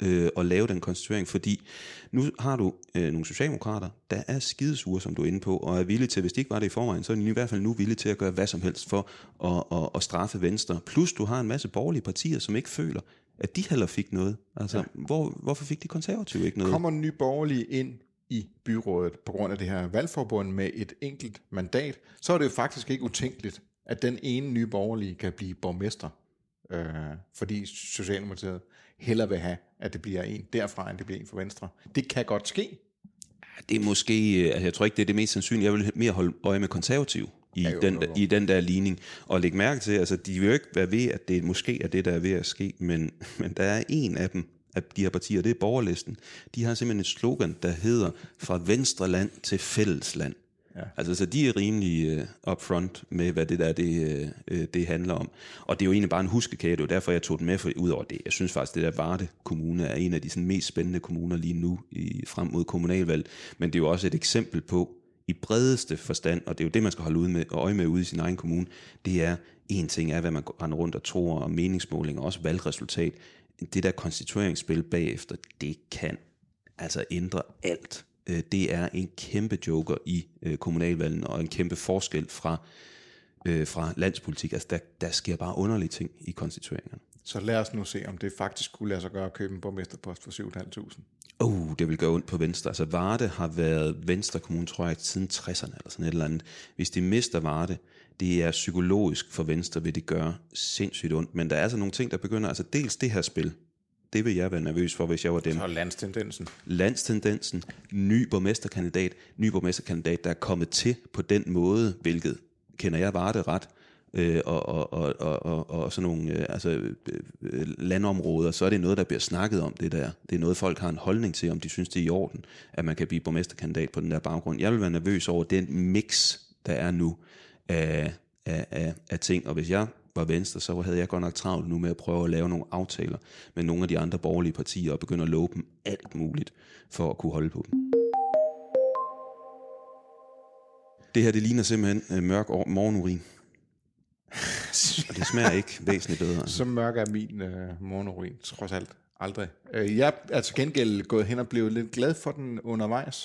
at lave den konstituering, fordi nu har du nogle socialdemokrater, der er skidesure, som du er inde på, og er villige til, hvis de ikke var det i forvejen, så er de i hvert fald nu villige til at gøre hvad som helst for at straffe Venstre. Plus du har en masse borgerlige partier, som ikke føler, at de heller fik noget. Altså, hvorfor fik de konservative ikke noget? Kommer Nye Borgerlige ind i byrådet på grund af det her valgforbund med et enkelt mandat, så er det jo faktisk ikke utænkeligt, at den ene Nye Borgerlige kan blive borgmester, fordi Socialdemokratiet hellere vil have, at det bliver en derfra, end det bliver en fra Venstre. Det kan godt ske. Det er måske, altså jeg tror ikke, det er det mest sandsynlige. Jeg vil mere holde øje med konservativ i den der ligning, og lægge mærke til, altså de vil jo ikke være ved, at det måske er det, der er ved at ske, men der er en af dem, af de her partier, det er Borgerlisten. De har simpelthen et slogan, der hedder fra Venstreland til Fællesland. Ja. Altså, så de er rimelig upfront med, hvad det der det handler om. Og det er jo egentlig bare en huskekage, det er jo derfor, jeg tog den med, for ud over det. Jeg synes faktisk, det der Varde Kommune er en af de sådan, mest spændende kommuner lige nu frem mod kommunalvalg. Men det er jo også et eksempel på, i bredeste forstand, og det er jo det, man skal holde øje med ude i sin egen kommune, det er, en ting er, hvad man render rundt og tror om meningsmålinger, også valgresultat. Det der konstitueringsspil bagefter, det kan altså ændre alt. Det er en kæmpe joker i kommunalvalgen, og en kæmpe forskel fra landspolitik. Altså der sker bare underlige ting i konstitueringerne. Så lad os nu se, om det faktisk kunne lade sig gøre at købe en borgmesterpost for 7.500. Det vil gøre ondt på Venstre. Altså Varde har været Venstre Kommune, tror jeg, siden 60'erne eller sådan et eller andet. Hvis de mister Varde, det er psykologisk for Venstre, vil det gøre sindssygt ondt. Men der er altså nogle ting, der begynder, altså dels det her spil, det vil jeg være nervøs for, hvis jeg var dem. Så Landstendensen, ny borgmesterkandidat, der er kommet til på den måde, hvilket kender jeg Varde ret, og sådan nogle landområder, så er det noget, der bliver snakket om det der. Det er noget, folk har en holdning til, om de synes, det er i orden, at man kan blive borgmesterkandidat på den der baggrund. Jeg vil være nervøs over den mix, der er nu af ting, og hvis jeg var Venstre, så havde jeg godt nok travlt nu med at prøve at lave nogle aftaler med nogle af de andre borgerlige partier og begynde at love dem alt muligt for at kunne holde på dem. Det her, det ligner simpelthen mørk morgenurin. Og det smager ikke væsentligt bedre. Så mørk er min morgenurin, trods alt aldrig. Jeg er til gengæld gået hen og blevet lidt glad for den undervejs.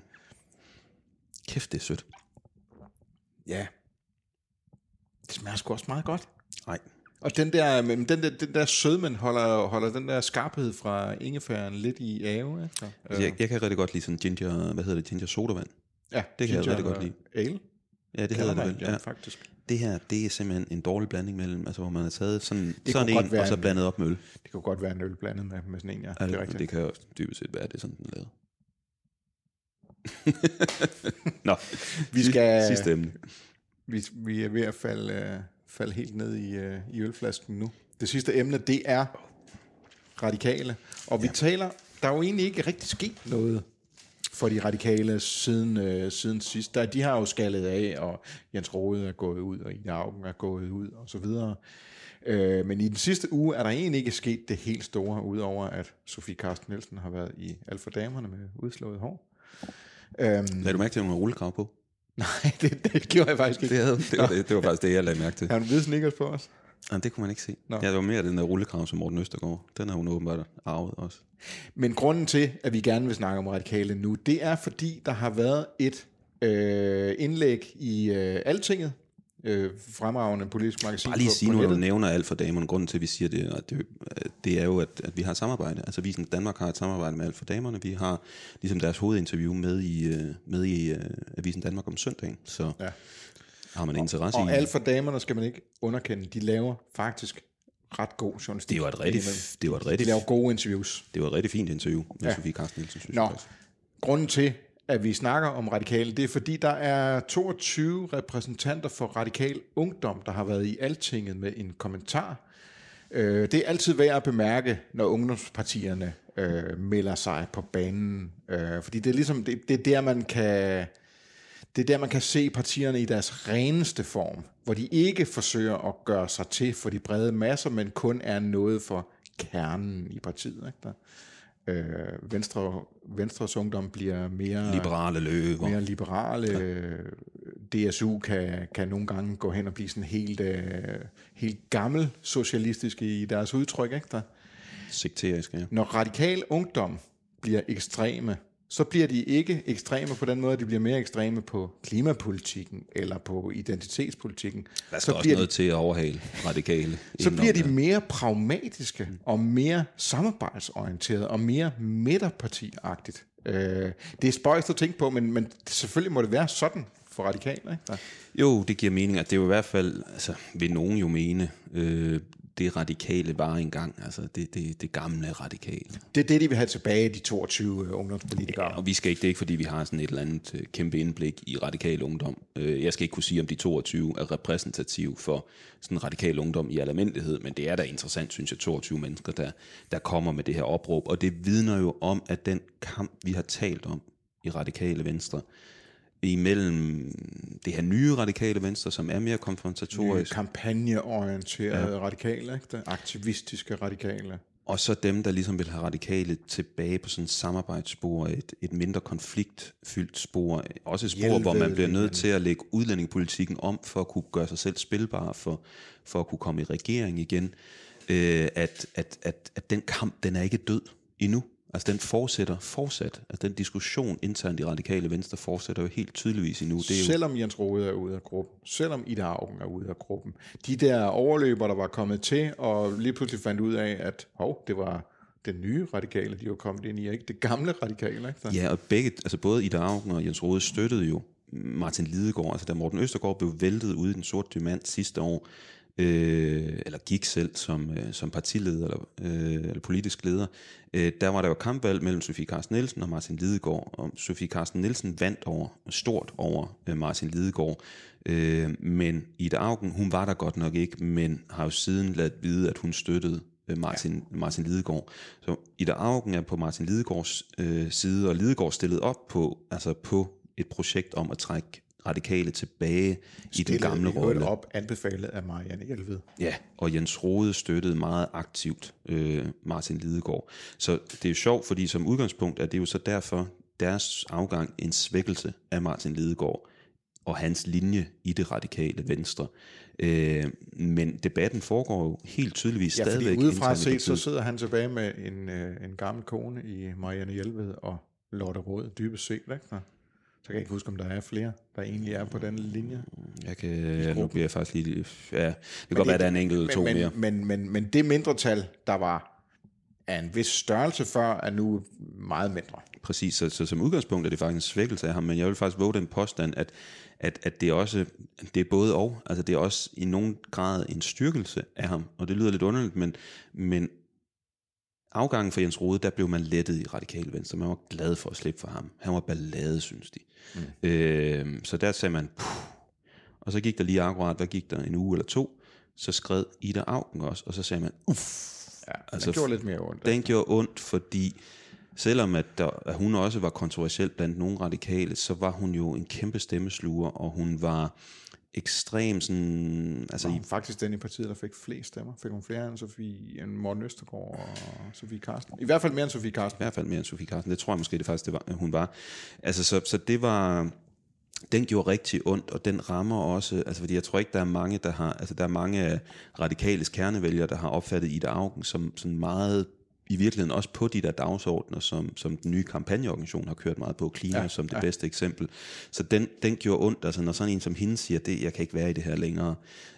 Kæft, det er sødt. Ja. Det smager sgu også meget godt. Nej. Og den der sødmen holder den der skarphed fra ingefæren lidt i ave. Ikke? Jeg kan rigtig godt lide sådan ginger sodavand. Ja, det kan jeg rigtig godt lide. Ale? Ja, det hedder det vel. Ja, faktisk. Det her, det er simpelthen en dårlig blanding mellem, altså hvor man har taget sådan en, og så blandet op med øl. Det kunne godt være en øl blandet med sådan en, ja. Det er rigtigt. Det kan jo dybest set være, det er sådan, den lavet. Nå, sidste emne. Vi er ved at falde helt ned i ølflasken nu. Det sidste emne, det er radikale. Og vi taler, der er jo egentlig ikke rigtig sket noget for de radikale siden sidst. De har jo skaldet af, og Jens Rohde er gået ud, og Ida Auken er gået ud, og så videre. Men i den sidste uge er der egentlig ikke sket det helt store, udover at Sofie Carsten Nielsen har været i Alt for damerne med udslået hår. Lad du mærke til, at hun har rullekrav på? Nej, det gjorde jeg faktisk ikke. Det var faktisk det, jeg lagde mærke til. Har du hvide sneakers på os? Jamen, det kunne man ikke se. Ja, det var mere den der rullekrav, som Morten Østergaard. Den har hun åbenbart arvet også. Men grunden til, at vi gerne vil snakke om radikale nu, det er fordi, der har været et indlæg i Altinget, fremragende politisk magasin. Bare lige sige nu, når du nævner Alt for damerne. Grunden til, at vi siger det, og det er jo, at vi har et samarbejde. Altså, Avisen Danmark har et samarbejde med Alt for damerne. Vi har ligesom deres hovedinterview med i Avisen Danmark om søndagen. Så har man interesse i. Og Alt for damerne skal man ikke underkende. De laver faktisk ret god journalistik. Det var et rigtig de laver gode interviews. Det var et rigtig fint interview med Sofie Carsten Nielsen, synes jeg. Grunden til, at vi snakker om radikale, det er fordi, der er 22 repræsentanter for Radikal Ungdom, der har været i Altinget med en kommentar. Det er altid værd at bemærke, når ungdomspartierne melder sig på banen. Fordi det er ligesom, det er der, man kan se partierne i deres reneste form, hvor de ikke forsøger at gøre sig til for de brede masser, men kun er noget for kernen i partiet. Ikke der? Venstres ungdom bliver mere liberale løver. Mere liberale. DSU kan nogle gange gå hen og blive sådan helt gammel socialistiske i deres udtryk, ikke der? sekterisk, ja. Når radikal ungdom bliver ekstreme, så bliver de ikke ekstreme på den måde, at de bliver mere ekstreme på klimapolitikken eller på identitetspolitikken. Der skal også noget til at overhale radikale. Så bliver de mere pragmatiske og mere samarbejdsorienterede og mere midterpartiagtigt. Det er spøjst at tænke på, men selvfølgelig må det være sådan for radikale, ikke? Der. Jo, det giver mening, at det er jo i hvert fald, altså vil nogen jo mene, det radikale var engang, altså det gamle radikale. Det er det, de vil have tilbage, de 22 ungdomspolitikere. Ja, og vi skal ikke, det er ikke fordi, vi har sådan et eller andet kæmpe indblik i radikal ungdom. Jeg skal ikke kunne sige, om de 22 er repræsentative for sådan radikal ungdom i almindelighed, men det er da interessant, synes jeg, 22 mennesker, der kommer med det her opråb, og det vidner jo om, at den kamp, vi har talt om i Radikale Venstre, imellem det her nye radikale venstre, som er mere konfrontatorisk. Kampagneorienterede radikale, ikke? Det aktivistiske radikale. Og så dem, der ligesom vil have radikale tilbage på sådan et samarbejdsspor, et mindre konfliktfyldt spor, også et spor, hvor man bliver nødt til at lægge udlændingepolitikken om, for at kunne gøre sig selv spilbar, for at kunne komme i regering igen, at den kamp, den er ikke død endnu. Altså den fortsat. Altså den diskussion internt i Radikale Venstre fortsætter jo helt tydeligvis endnu. Det er jo... Selvom Jens Rohde er ude af gruppen, selvom Ida Auken er ude af gruppen, de der overløber, der var kommet til, og lige pludselig fandt ud af, at det var den nye radikale, de var kommet ind i, ikke det gamle radikale. Ikke? Ja, og begge, altså både Ida Auken og Jens Rohde støttede jo Martin Lidegaard. Altså da Morten Østergaard blev væltet ude i Den Sorte Diamant sidste år, eller gik selv som partileder eller politisk leder, der var der jo kampvalg mellem Sofie Carsten Nielsen og Martin Lidegaard, og Sofie Carsten Nielsen vandt stort over Martin Lidegaard, men Ida Auken, hun var der godt nok ikke, men har jo siden ladet vide, at hun støttede Martin Lidegaard. Så Ida Auken er på Martin Lidegaards side, og Lidegaard stillede op på et projekt om at trække radikale tilbage i den gamle rolle. Op anbefalet af Marianne Jelved. Ja, og Jens Rohde støttede meget aktivt Martin Lidegaard. Så det er jo sjovt, fordi som udgangspunkt er det jo så derfor deres afgang en svækkelse af Martin Lidegaard og hans linje i det radikale venstre. Men debatten foregår jo helt tydeligvis stadigvæk. Ja, fordi udefra set, så sidder han tilbage med en gammel kone i Marianne Jelved og Lotte Rod, dybest set, ikke? Så kan jeg ikke huske, om der er flere, der egentlig er på den linje. Nu bliver jeg faktisk lige... Ja, det kan godt være, at der er en enkelt eller to mere. Men det mindretal, der var af en vis størrelse før, er nu meget mindre. Præcis, så som udgangspunkt er det faktisk en svækkelse af ham, men jeg vil faktisk våge den påstand, at det også, det er både og, altså det er også i nogen grad en styrkelse af ham, og det lyder lidt underligt, men afgangen for Jens Rohde, der blev man lettet i Radikale Venstre. Man var glad for at slippe for ham. Han var ballade, synes de. Så der sagde man, og så gik der lige akkurat, hvad gik der, en uge eller to, så skred Ida Auken også, og så sagde man, Ja, altså, den gjorde lidt mere ondt. Den gjorde ondt, fordi selvom at hun også var kontroversiel blandt nogle radikale, så var hun jo en kæmpe stemmesluger, og hun var ekstrem sådan... Altså, var faktisk den i partiet, der fik flest stemmer. Fik hun flere end Morten Østergaard og Sofie Carsten. I hvert fald mere end Sofie Carsten. I hvert fald mere end Sofie Carsten. Det tror jeg måske, hun var. Altså, så det var... Den gjorde rigtig ondt, og den rammer også... Altså, fordi jeg tror ikke, der er mange, der har... Altså, der er mange af radikales kernevælgere, der har opfattet Ida Auken som sådan meget... I virkeligheden også på de der dagsordner, som den nye kampagneorganisation har kørt meget på, Klima som det bedste eksempel. Så den gjorde ondt, altså når sådan en som hende siger, det jeg kan ikke være i det her længere.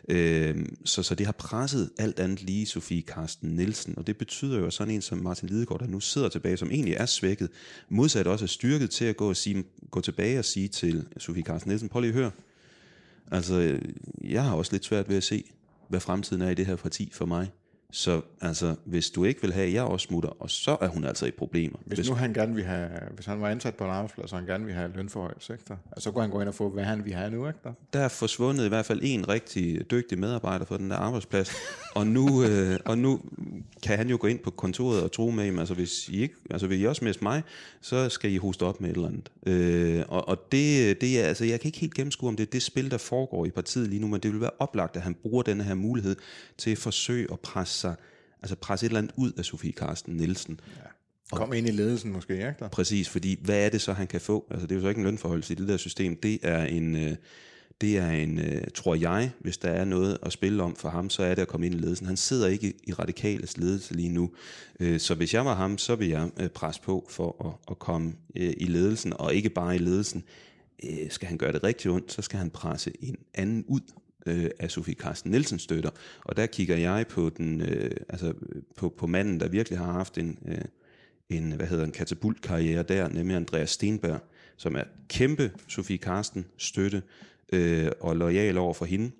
Så det har presset alt andet lige Sofie Carsten Nielsen, og det betyder jo, at sådan en som Martin Lidegaard, der nu sidder tilbage, som egentlig er svækket, modsat også er styrket til at gå tilbage og sige til Sofie Carsten Nielsen, prøv lige at høre, altså jeg har også lidt svært ved at se, hvad fremtiden er i det her parti for mig. Så altså, hvis du ikke vil have, jeg også smutter, og så er hun altså i problemer. Hvis han var ansat på en arbejdsplads, og han gerne vil have lønforhøjelse, ikke? Altså, så kunne han gå ind og få, hvad han vil have nu, ikke? Der er forsvundet i hvert fald en rigtig dygtig medarbejder for den der arbejdsplads, og nu kan han jo gå ind på kontoret og tro med, altså vil I også miste mig, så skal I hoste op med et eller andet. Og det er, altså, jeg kan ikke helt gennemskue, om det er det spil, der foregår i partiet lige nu, men det vil være oplagt, at han bruger denne her mulighed til at forsøge at presse et eller andet ud af Sofie Carsten Nielsen. Ja. Kom ind i ledelsen måske, ikke? Der? Præcis, fordi hvad er det så, han kan få? Altså det er jo så ikke en lønforholdelse i det der system. Det er det er tror jeg, hvis der er noget at spille om for ham, så er det at komme ind i ledelsen. Han sidder ikke i Radikales ledelse lige nu, så hvis jeg var ham, så vil jeg presse på for at komme i ledelsen, og ikke bare i ledelsen. Skal han gøre det rigtig ondt, så skal han presse en anden ud af Sofie Carsten Nielsen støtter, og der kigger jeg på den, på manden, der virkelig har haft en katapultkarriere der, nemlig Andreas Steenberg, som er kæmpe Sofie Carsten støtte og loyal over for hende.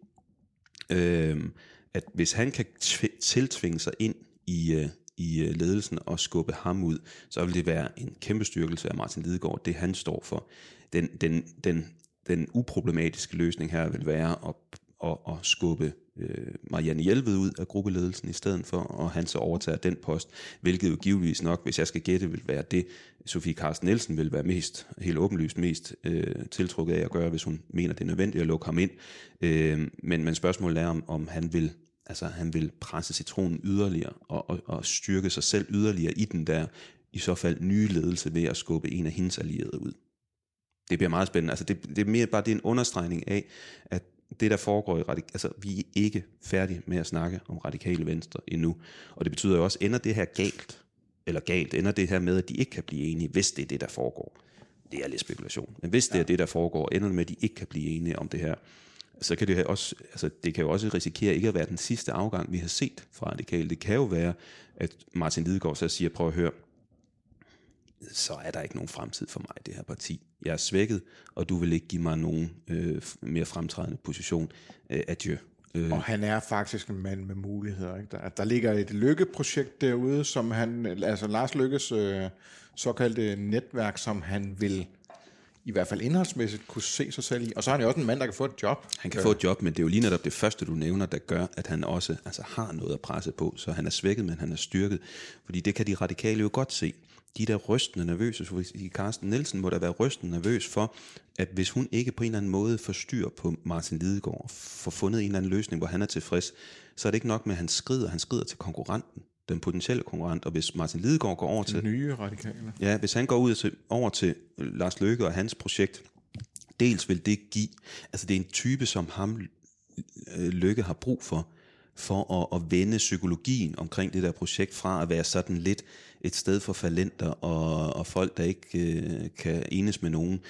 At hvis han kan tiltvinge sig ind i ledelsen og skubbe ham ud, så vil det være en kæmpe styrkelse af Martin Lidegaard, det han står for. Den uproblematiske løsning her vil være at skubbe Marianne Jelved ud af gruppeledelsen i stedet for, og han så overtager den post, hvilket jo givetvis nok, hvis jeg skal gætte, vil være det, Sofie Carsten Nielsen vil være helt åbenlyst mest tiltrukket af at gøre, hvis hun mener, det er nødvendigt at lukke ham ind. Men spørgsmålet er, om han vil presse citronen yderligere og styrke sig selv yderligere i den der, i så fald nye ledelse ved at skubbe en af hendes allierede ud. Det bliver meget spændende. Altså det er mere bare en understregning af, at det der foregår vi er ikke færdige med at snakke om radikale venstre endnu. Og det betyder jo også, ender det her galt, ender det her med, at de ikke kan blive enige, hvis det er det, der foregår. Det er lidt spekulation. Men hvis det er det, der foregår, ender det med, at de ikke kan blive enige om det her, så kan det også, det kan jo også risikere ikke at være den sidste afgang, vi har set fra radikale. Det kan jo være, at Martin Lidegaard så siger, prøv at høre, så er der ikke nogen fremtid for mig i det her parti. Jeg er svækket, og du vil ikke give mig nogen mere fremtrædende position. Adieu. Og han er faktisk en mand med muligheder. Ikke? Der ligger et Løkke-projekt derude, som Lars Løkkes såkaldte netværk, som han vil i hvert fald indholdsmæssigt kunne se sig selv i. Og så er han jo også en mand, der kan få et job. Han kan få et job, men det er jo lige netop det første, du nævner, der gør, at han også har noget at presse på. Så han er svækket, men han er styrket. Fordi det kan de radikale jo godt se. De der rystende nervøse, Sofie Carsten Nielsen må da være rystende nervøs for, at hvis hun ikke på en eller anden måde får styr på Martin Lidegaard, og får fundet en eller anden løsning, hvor han er tilfreds, så er det ikke nok med, at han skrider til konkurrenten, den potentielle konkurrent, og hvis Martin Lidegaard går over til nye radikale. Ja, hvis han går over til Lars Løkke og hans projekt, dels vil det give, det er en type, som ham Løkke har brug for at vende psykologien omkring det der projekt fra at være sådan lidt et sted for fallenter og folk, der ikke kan enes med nogen,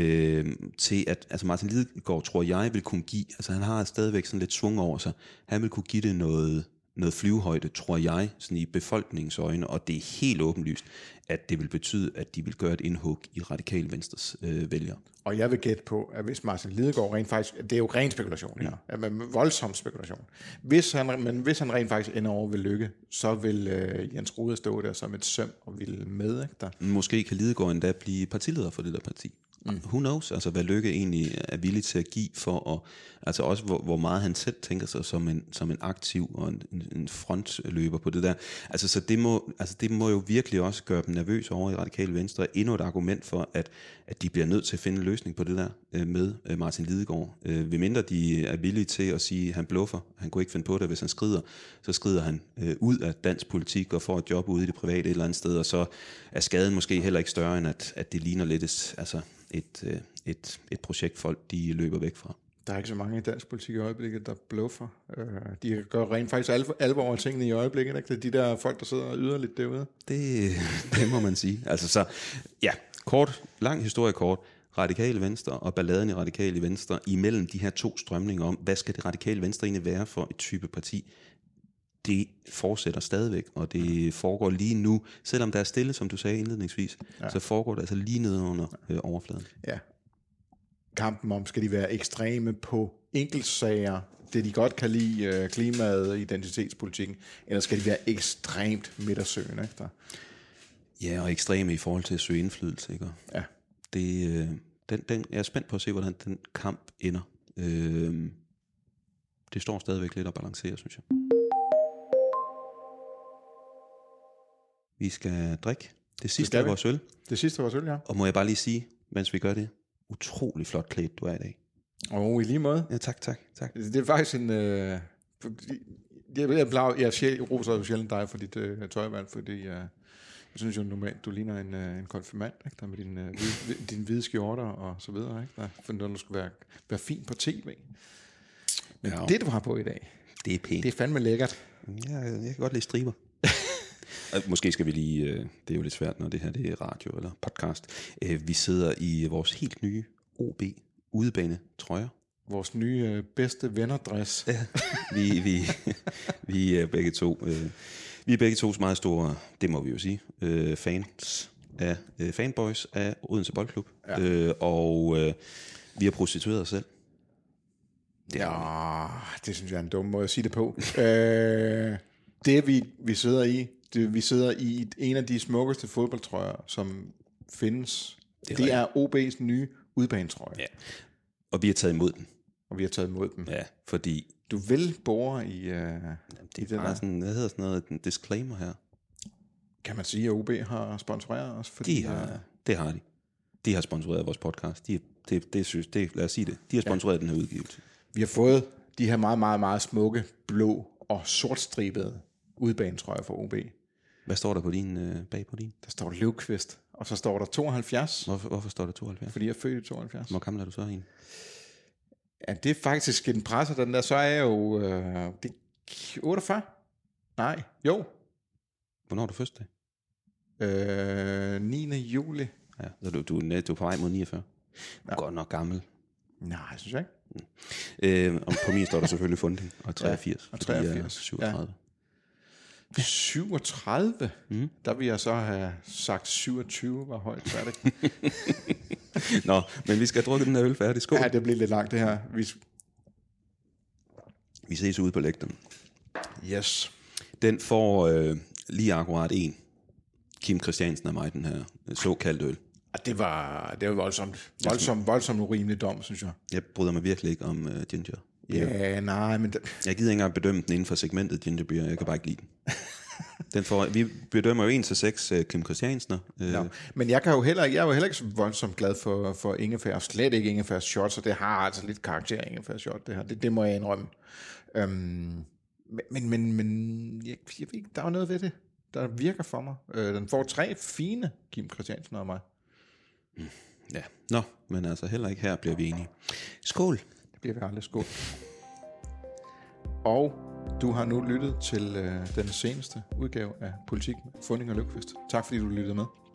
til at Martin Lidegaard, tror jeg, vil kunne give, han har stadigvæk sådan lidt svung over sig, han vil kunne give det noget flyvehøjde, tror jeg, sådan i befolkningens øjne, og det er helt åbenlyst, at det vil betyde, at de vil gøre et indhug i Radikale Venstres vælgere. Og jeg vil gætte på, at hvis Martin Lidegaard rent faktisk, det er jo ren spekulation her, voldsom spekulation. Hvis han rent faktisk ender over ved Løkke, så vil Jens Rohde stå der som et søm og vil med, ikke der? Måske kan Lidegaard endda blive partileder for det der parti. Who knows, hvad Løkke egentlig er villig til at give for at, også hvor meget han selv tænker sig som en aktiv og en frontløber på det der. Så det må jo virkelig også gøre dem nervøse over i Radikale Venstre. Endnu et argument for, at de bliver nødt til at finde en løsning på det der med Martin Lidegaard. Ved mindre de er villige til at sige, at han bluffer, han kunne ikke finde på det, hvis han skrider, så skrider han ud af dansk politik og får et job ude i det private et eller andet sted, og så er skaden måske heller ikke større, end at det ligner lidt et projekt, folk de løber væk fra. Der er ikke så mange i dansk politik i øjeblikket, der bluffer. De gør rent faktisk alvor over tingene i øjeblikket, ikke? Det er de der folk, der sidder yderligt derude. Det må man sige. Lang historie kort. Radikale Venstre og balladen i Radikale Venstre imellem de her to strømninger om, hvad skal det Radikale Venstre egentlig være for et type parti? Det fortsætter stadigvæk, og det foregår lige nu, selvom der er stille, som du sagde indledningsvis, så foregår det lige nede under overfladen. Ja. Kampen om, skal de være ekstreme på enkeltsager, det de godt kan lide, klimaet, identitetspolitikken, eller skal de være ekstremt midtersøgende? Ikke? Ja, og ekstreme i forhold til at søge indflydelse. Ikke? Ja. Jeg er spændt på at se, hvordan den kamp ender. Det står stadigvæk lidt at balancere, synes jeg. Vi skal drikke det sidste af vores øl. Det sidste af vores øl, ja. Og må jeg bare lige sige, mens vi gør det, utrolig flot klædt du er i dag. I lige måde. Ja, tak. Det er faktisk en... Jeg roser jo sjældent dig for dit tøjvalg, fordi Jeg synes jo normalt, du ligner en konfirmand, ikke? Der med din hvide skjorter og så videre. Ikke? Der finder du skulle være fin på tv. Men ja, det, du har på i dag, det er pænt. Det er fandme lækkert. Ja, jeg kan godt lide striber. Måske skal vi lige, det er jo lidt svært, når det her det er radio eller podcast. Vi sidder i vores helt nye OB udebane trøjer. Vores nye bedste vennerdress. Ja, vi er begge to. Vi er begge to meget store, det må vi jo sige, fanboys af Odense Boldklub. Ja. Og vi har prostitueret os selv. Det synes jeg er en dum måde at sige det på. Det vi sidder i, vi sidder i en af de smukkeste fodboldtrøjer, som findes. Det er OB's nye udbanetrøje. Ja. Og vi har taget imod den. Ja, fordi du vil bore i det er sådan, hvad hedder sådan noget, en disclaimer her. Kan man sige, at OB har sponsoreret os? Fordi, det har de. De har sponsoreret vores podcast. Lad os sige det. De har sponsoreret den her udgivelse. Vi har fået de her meget, meget, meget smukke, blå og sortstribede udbanetrøjer for OB. Hvad står der på bag på din? Der står Løvqvist, og så står der 72. Hvorfor står der 72? Fordi jeg er født i 72. Hvor gammel er du så en? Ja, det er faktisk en presser, den der, så er jeg jo 48. Nej, jo. Hvornår er du fødselsdag? 9. juli. Ja, så du er på vej mod 49. Du er godt nok gammel. Nej, jeg synes jeg ikke. Og på min står der selvfølgelig Funding, og 83. Ja, og 83. 37. Ja. 37? Der vil jeg så have sagt 27 var højt, så er det. Nå, men vi skal drukke den her øl færdig. Skål. Ja, det bliver lidt langt det her. Vi ses ude på lægterne. Yes. Den får lige akkurat en. Kim Christiansen af mig, den her såkaldte øl. Det var voldsomt urimelig dom, synes jeg. Jeg bryder mig virkelig ikke om ginger. Ja, nej, men... Jeg gider ikke engang bedømme den inden for segmentet ginger beer. Jeg kan bare ikke lide den. Vi bedømmer jo 1-6 Kim Christiansen. Men jeg er jo heller ikke så voldsomt glad for ingefær. Slet ikke ingefærs shot, så det har altså lidt karakter ingefærs shot, det her. Det må jeg indrømme. Men jeg ved ikke, der er noget ved det, der virker for mig. Den får 3 fine Kim Christiansen og mig. Ja, men altså heller ikke her bliver vi enige. Skål. Det bliver vi aldrig. Skål. Og du har nu lyttet til den seneste udgave af Politik med Funding og Løvqvist. Tak fordi du lyttede med.